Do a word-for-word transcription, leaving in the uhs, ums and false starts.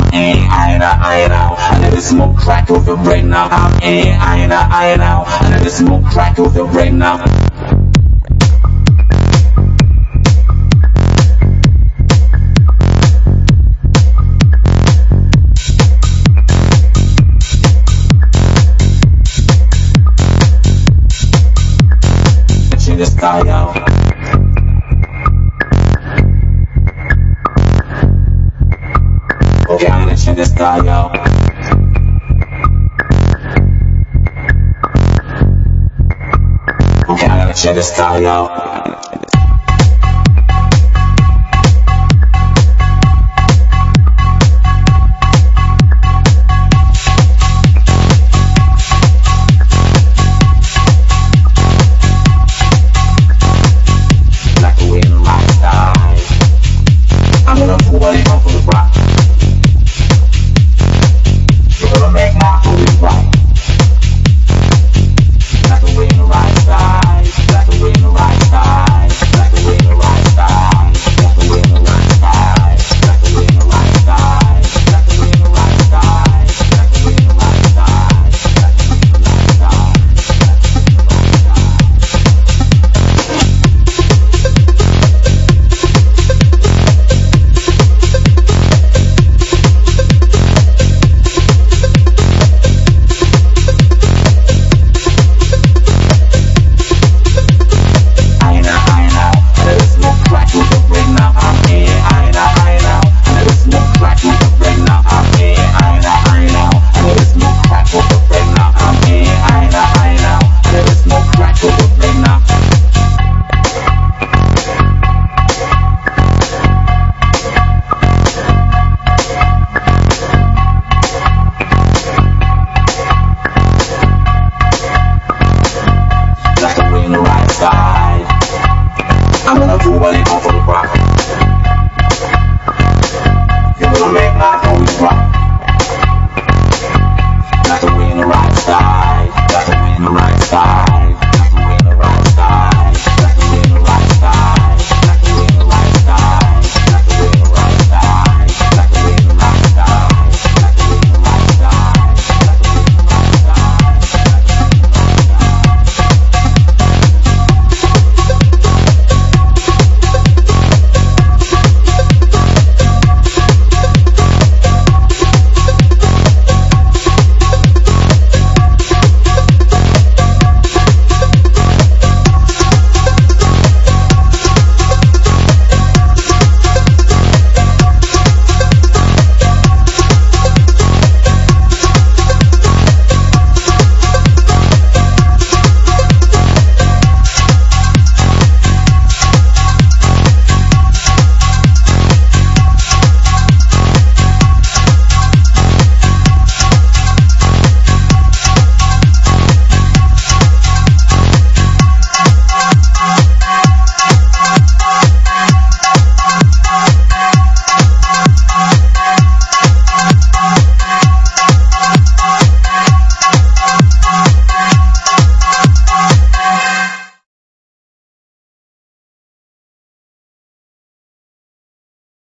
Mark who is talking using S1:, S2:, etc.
S1: in, I know, I know. I never smoke crack off your brain now. I'm in, I know, I know. I never smoke crack off your brain now. The sky, yo. Okay, I'm gonna check the sky, yo. Okay, I'm gonna check the sky, yo. I'm gonna do what it